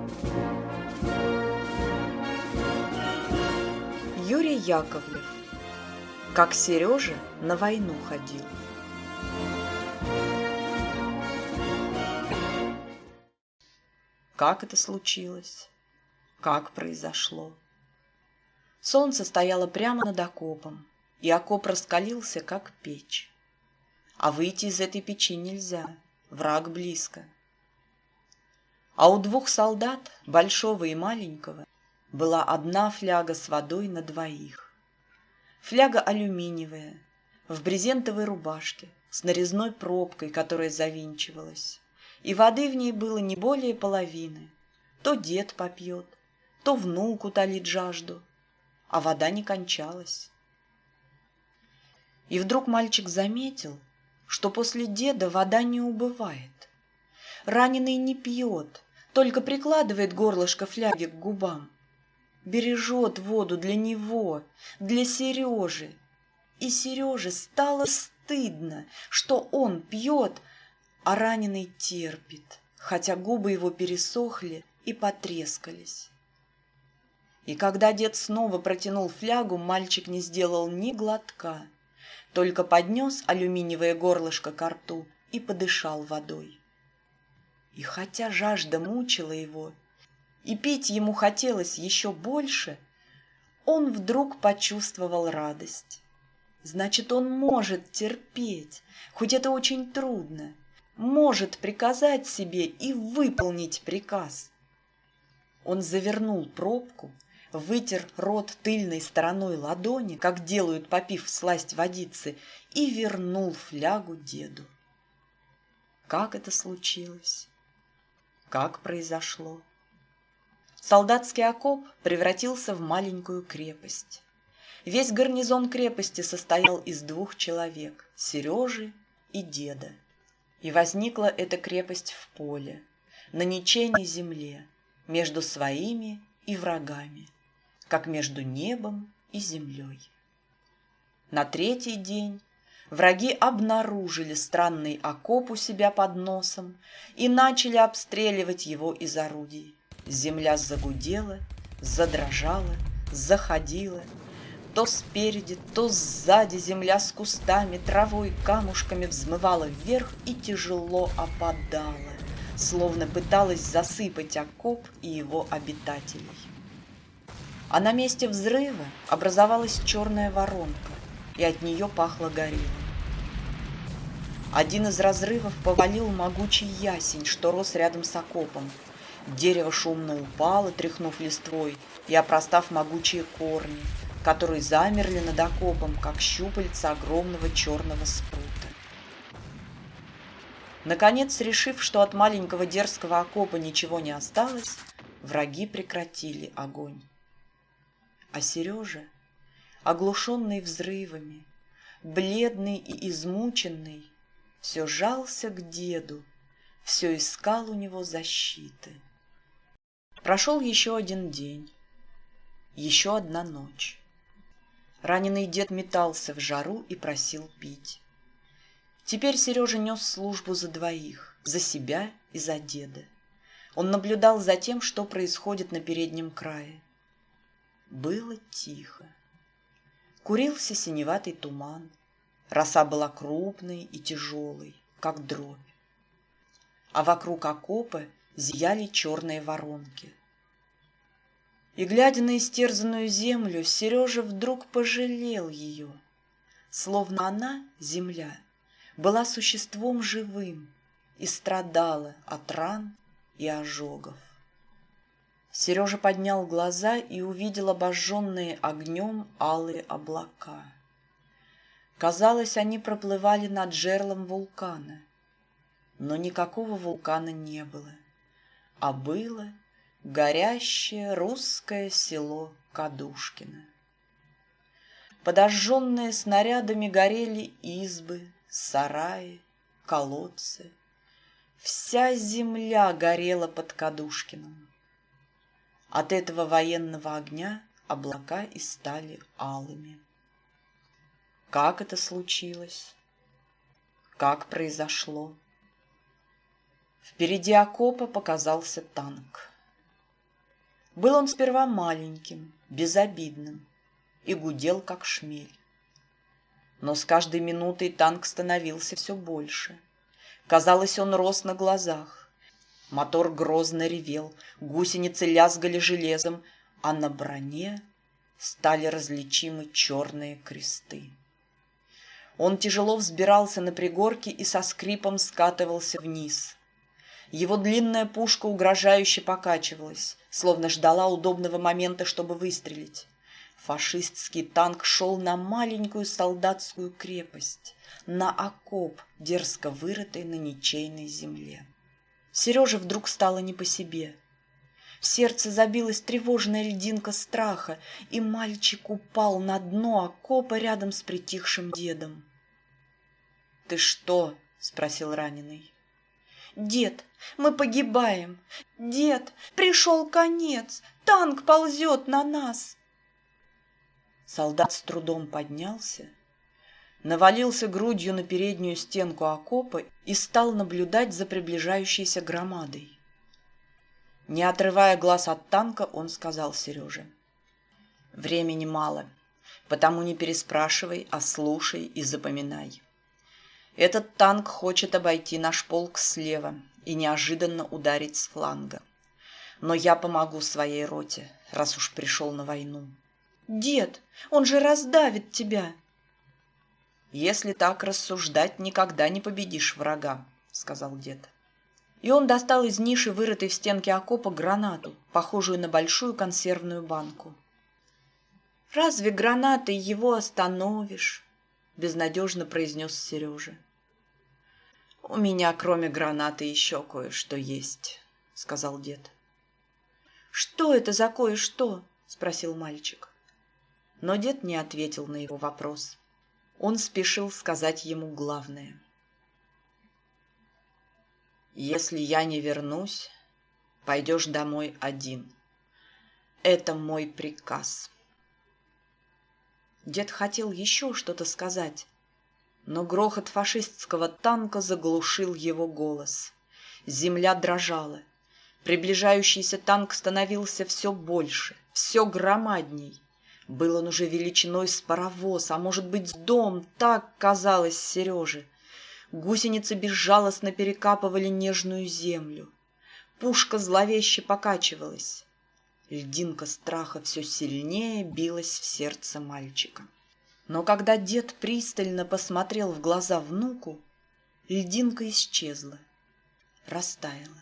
Юрий Яковлев. Как Сережа на войну ходил. Как это случилось? Как произошло? Солнце стояло прямо над окопом, и окоп раскалился, как печь. А выйти из этой печи нельзя, враг близко. А у двух солдат, большого и маленького, была одна фляга с водой на двоих. Фляга алюминиевая, в брезентовой рубашке, с нарезной пробкой, которая завинчивалась. И воды в ней было не более половины. То дед попьет, то внук утолит жажду, а вода не кончалась. И вдруг мальчик заметил, что после деда вода не убывает. Раненый не пьет, только прикладывает горлышко фляги к губам. Бережет воду для него, для Сережи. И Сереже стало стыдно, что он пьет, а раненый терпит, хотя губы его пересохли и потрескались. И когда дед снова протянул флягу, мальчик не сделал ни глотка, только поднес алюминиевое горлышко ко рту и подышал водой. И хотя жажда мучила его, и пить ему хотелось еще больше, он вдруг почувствовал радость. Значит, он может терпеть, хоть это очень трудно, может приказать себе и выполнить приказ. Он завернул пробку, вытер рот тыльной стороной ладони, как делают, попив всласть водицы, и вернул флягу деду. Как это случилось? Как произошло? Солдатский окоп превратился в маленькую крепость. Весь гарнизон крепости состоял из двух человек – Сережи и деда. И возникла эта крепость в поле, на ничейной земле, между своими и врагами, как между небом и землей. На третий день враги обнаружили странный окоп у себя под носом и начали обстреливать его из орудий. Земля загудела, задрожала, заходила. То спереди, то сзади земля с кустами, травой, камушками взмывала вверх и тяжело опадала, словно пыталась засыпать окоп и его обитателей. А на месте взрыва образовалась черная воронка, и от нее пахло горелым. Один из разрывов повалил могучий ясень, что рос рядом с окопом. Дерево шумно упало, тряхнув листвой и опростав могучие корни, которые замерли над окопом, как щупальца огромного черного спрута. Наконец, решив, что от маленького дерзкого окопа ничего не осталось, враги прекратили огонь. А Сережа, оглушенный взрывами, бледный и измученный, все жался к деду, все искал у него защиты. Прошел еще один день, еще одна ночь. Раненый дед метался в жару и просил пить. Теперь Сережа нес службу за двоих, за себя и за деда. Он наблюдал за тем, что происходит на переднем крае. Было тихо. Курился синеватый туман. Роса была крупной и тяжелой, как дробь. А вокруг окопа зияли черные воронки. И, глядя на истерзанную землю, Сережа вдруг пожалел ее, словно она, земля, была существом живым и страдала от ран и ожогов. Сережа поднял глаза и увидел обожженные огнем алые облака. Казалось, они проплывали над жерлом вулкана, но никакого вулкана не было, а было горящее русское село Кадушкино. Подожженные снарядами горели избы, сараи, колодцы. Вся земля горела под Кадушкиным. От этого военного огня облака и стали алыми. Как это случилось? Как произошло? Впереди окопа показался танк. Был он сперва маленьким, безобидным и гудел, как шмель. Но с каждой минутой танк становился все больше. Казалось, он рос на глазах. Мотор грозно ревел, гусеницы лязгали железом, а на броне стали различимы черные кресты. Он тяжело взбирался на пригорки и со скрипом скатывался вниз. Его длинная пушка угрожающе покачивалась, словно ждала удобного момента, чтобы выстрелить. Фашистский танк шел на маленькую солдатскую крепость, на окоп, дерзко вырытый на ничейной земле. Сереже вдруг стало не по себе. В сердце забилась тревожная льдинка страха, и мальчик упал на дно окопа рядом с притихшим дедом. — Ты что? — спросил раненый. — Дед, мы погибаем! Дед, пришел конец! Танк ползет на нас! Солдат с трудом поднялся, навалился грудью на переднюю стенку окопа и стал наблюдать за приближающейся громадой. Не отрывая глаз от танка, он сказал Сереже: «Времени мало, потому не переспрашивай, а слушай и запоминай. Этот танк хочет обойти наш полк слева и неожиданно ударить с фланга. Но я помогу своей роте, раз уж пришел на войну». «Дед, он же раздавит тебя!» «Если так рассуждать, никогда не победишь врага», — сказал дед. И он достал из ниши, вырытой в стенке окопа, гранату, похожую на большую консервную банку. «Разве гранатой его остановишь?» — безнадежно произнес Сережа. «У меня, кроме гранаты, еще кое-что есть», — сказал дед. «Что это за кое-что?» — спросил мальчик. Но дед не ответил на его вопрос. Он спешил сказать ему главное. «Если я не вернусь, пойдешь домой один. Это мой приказ». Дед хотел еще что-то сказать, но грохот фашистского танка заглушил его голос. Земля дрожала. Приближающийся танк становился все больше, все громадней. Был он уже величиной с паровоз, а может быть, с дом, так казалось Сереже. Гусеницы безжалостно перекапывали нежную землю. Пушка зловеще покачивалась. Льдинка страха все сильнее билась в сердце мальчика. Но когда дед пристально посмотрел в глаза внуку, льдинка исчезла, растаяла.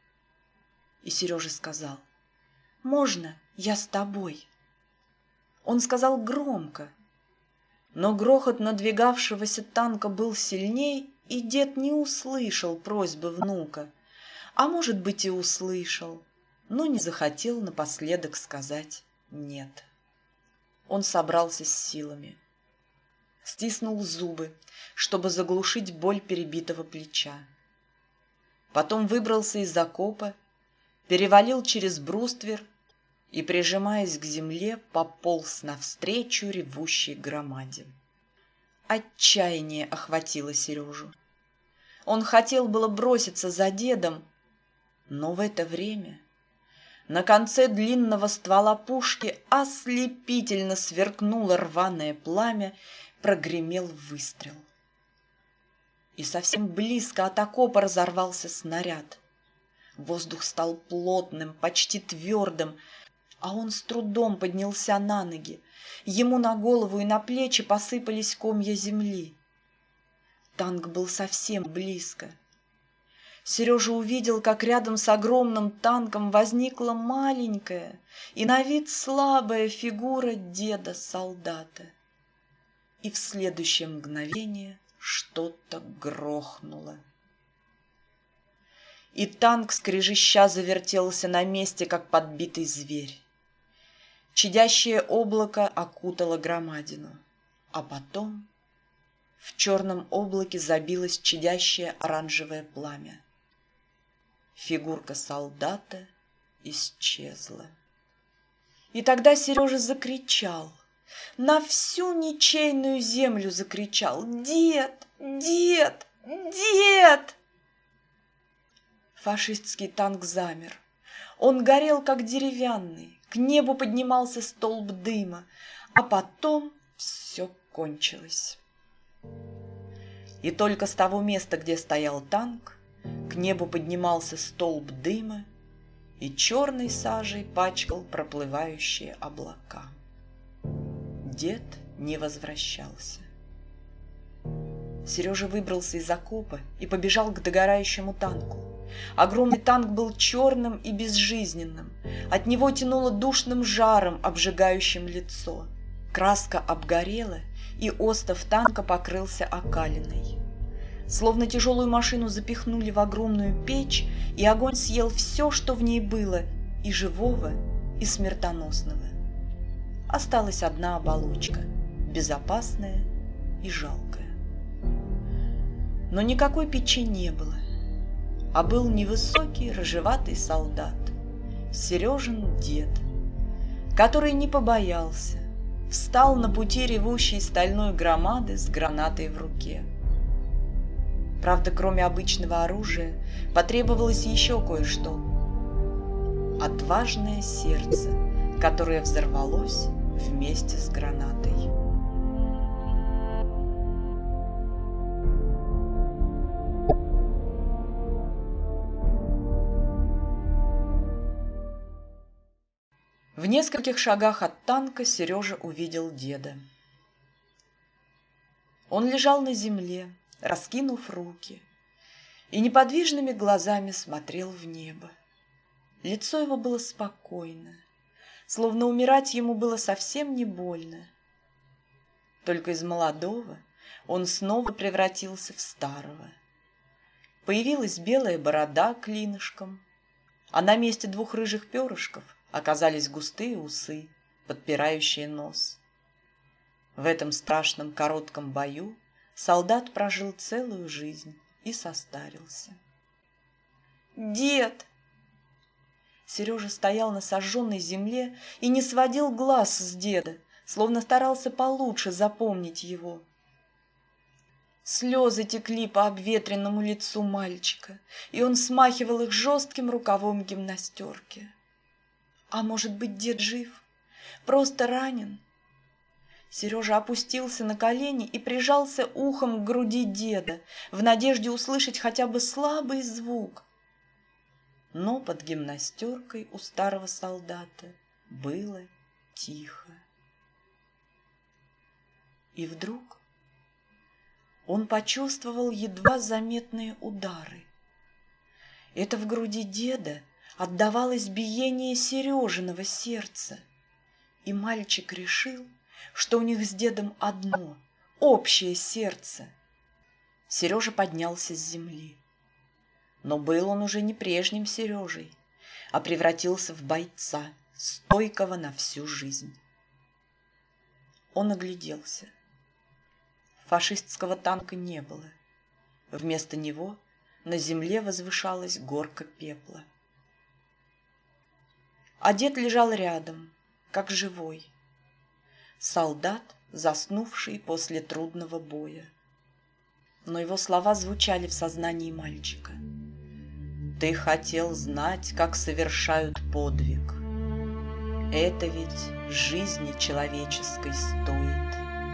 И Сережа сказал: «Можно я с тобой?» Он сказал громко, но грохот надвигавшегося танка был сильней, и дед не услышал просьбы внука, а может быть и услышал, но не захотел напоследок сказать «нет». Он собрался с силами, стиснул зубы, чтобы заглушить боль перебитого плеча. Потом выбрался из окопа, перевалил через бруствер и, прижимаясь к земле, пополз навстречу ревущей громаде. Отчаяние охватило Сережу. Он хотел было броситься за дедом, но в это время на конце длинного ствола пушки ослепительно сверкнуло рваное пламя, прогремел выстрел. И совсем близко от окопа разорвался снаряд. Воздух стал плотным, почти твердым, а он с трудом поднялся на ноги. Ему на голову и на плечи посыпались комья земли. Танк был совсем близко. Сережа увидел, как рядом с огромным танком возникла маленькая и на вид слабая фигура деда-солдата. И в следующее мгновение что-то грохнуло. И танк скрежеща завертелся на месте, как подбитый зверь. Чадящее облако окутало громадину, а потом в черном облаке забилось чадящее оранжевое пламя. Фигурка солдата исчезла. И тогда Сережа закричал, на всю ничейную землю закричал: «Дед! Дед! Дед!» Фашистский танк замер. Он горел, как деревянный, к небу поднимался столб дыма, а потом все кончилось. И только с того места, где стоял танк, к небу поднимался столб дыма и черной сажей пачкал проплывающие облака. Дед не возвращался. Сережа выбрался из окопа и побежал к догорающему танку. Огромный танк был черным и безжизненным. От него тянуло душным жаром, обжигающим лицо. Краска обгорела, и остов танка покрылся окалиной. Словно тяжелую машину запихнули в огромную печь, и огонь съел все, что в ней было, и живого, и смертоносного. Осталась одна оболочка, безопасная и жалкая. Но никакой печи не было, а был невысокий рыжеватый солдат, Сережин дед, который не побоялся, встал на пути ревущей стальной громады с гранатой в руке. Правда, кроме обычного оружия, потребовалось еще кое-что. Отважное сердце, которое взорвалось вместе с гранатой. В нескольких шагах от танка Сережа увидел деда. Он лежал на земле, раскинув руки, и неподвижными глазами смотрел в небо. Лицо его было спокойно, словно умирать ему было совсем не больно. Только из молодого он снова превратился в старого. Появилась белая борода клинышком, а на месте двух рыжих перышков оказались густые усы, подпирающие нос. В этом страшном коротком бою солдат прожил целую жизнь и состарился. «Дед!» Сережа стоял на сожженной земле и не сводил глаз с деда, словно старался получше запомнить его. Слезы текли по обветренному лицу мальчика, и он смахивал их жестким рукавом гимнастерки. А может быть, дед жив? Просто ранен? Сережа опустился на колени и прижался ухом к груди деда, в надежде услышать хотя бы слабый звук. Но под гимнастеркой у старого солдата было тихо. И вдруг он почувствовал едва заметные удары. Это в груди деда отдавалось биение Сережиного сердца, и мальчик решил, что у них с дедом одно, общее сердце. Сережа поднялся с земли. Но был он уже не прежним Сережей, а превратился в бойца, стойкого на всю жизнь. Он огляделся. Фашистского танка не было. Вместо него на земле возвышалась горка пепла. А дед лежал рядом, как живой. Солдат, заснувший после трудного боя. Но его слова звучали в сознании мальчика. «Ты хотел знать, как совершают подвиг. Это ведь жизни человеческой стоит».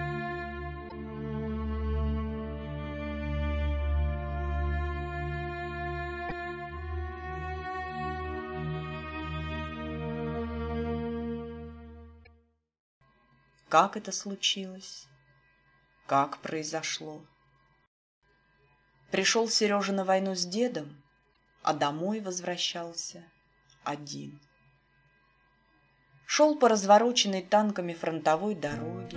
Как это случилось? Как произошло? Пришел Сережа на войну с дедом, а домой возвращался один. Шел по развороченной танками фронтовой дороге,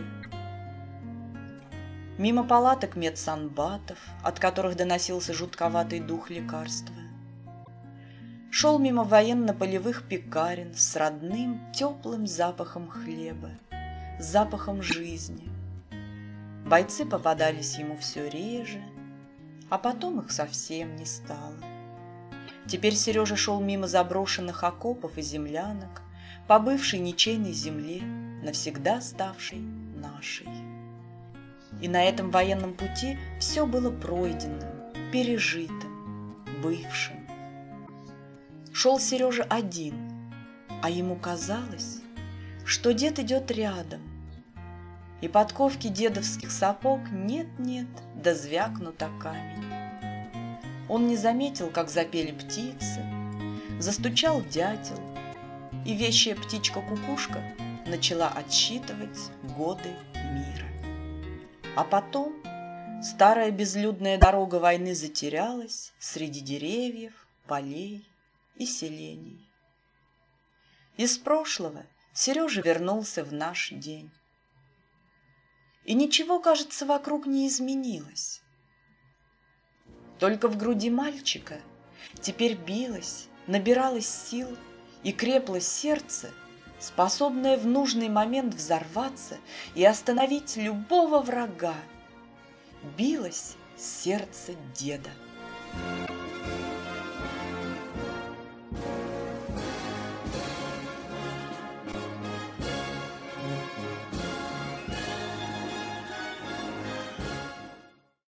мимо палаток медсанбатов, от которых доносился жутковатый дух лекарства. Шел мимо военно-полевых пекарен с родным теплым запахом хлеба, запахом жизни. Бойцы попадались ему все реже, а потом их совсем не стало. Теперь Сережа шел мимо заброшенных окопов и землянок, по бывшей ничейной земле, навсегда ставшей нашей. И на этом военном пути все было пройденным, пережитым, бывшим. Шел Сережа один, а ему казалось, что дед идет рядом, и подковки дедовских сапог нет-нет, да звякнут о камень. Он не заметил, как запели птицы, застучал дятел, и вещая птичка-кукушка начала отсчитывать годы мира. А потом старая безлюдная дорога войны затерялась среди деревьев, полей и селений. Из прошлого Сережа вернулся в наш день. И ничего, кажется, вокруг не изменилось. Только в груди мальчика теперь билось, набиралось сил и крепло сердце, способное в нужный момент взорваться и остановить любого врага. Билось сердце деда.